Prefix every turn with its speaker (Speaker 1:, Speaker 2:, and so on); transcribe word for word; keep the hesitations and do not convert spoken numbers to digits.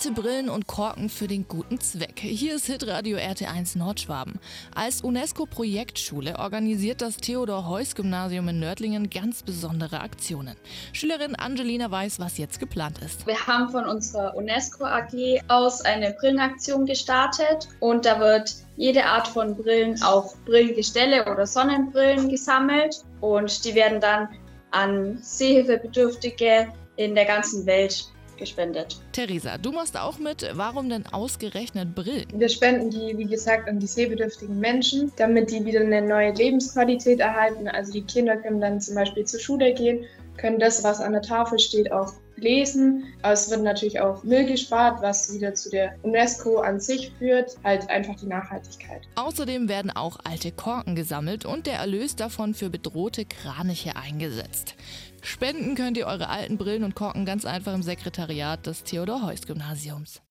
Speaker 1: Alte Brillen und Korken für den guten Zweck. Hier ist Hitradio R T eins Nordschwaben. Als UNESCO-Projektschule organisiert das Theodor-Heuss-Gymnasium in Nördlingen ganz besondere Aktionen. Schülerin Angelina weiß, was jetzt geplant ist.
Speaker 2: Wir haben von unserer UNESCO-A G aus eine Brillenaktion gestartet und da wird jede Art von Brillen, auch Brillengestelle oder Sonnenbrillen gesammelt und die werden dann an Sehhilfebedürftige in der ganzen Welt gespendet.
Speaker 1: Theresa, du machst auch mit. Warum denn ausgerechnet Brillen?
Speaker 3: Wir spenden die, wie gesagt, an die sehbedürftigen Menschen, damit die wieder eine neue Lebensqualität erhalten. Also die Kinder können dann zum Beispiel zur Schule gehen, können das, was an der Tafel steht, auch lesen. Aber es wird natürlich auch Müll gespart, was wieder zu der UNESCO an sich führt, halt einfach die Nachhaltigkeit.
Speaker 1: Außerdem werden auch alte Korken gesammelt und der Erlös davon für bedrohte Kraniche eingesetzt. Spenden könnt ihr eure alten Brillen und Korken ganz einfach im Sekretariat des Theodor-Heuss-Gymnasiums.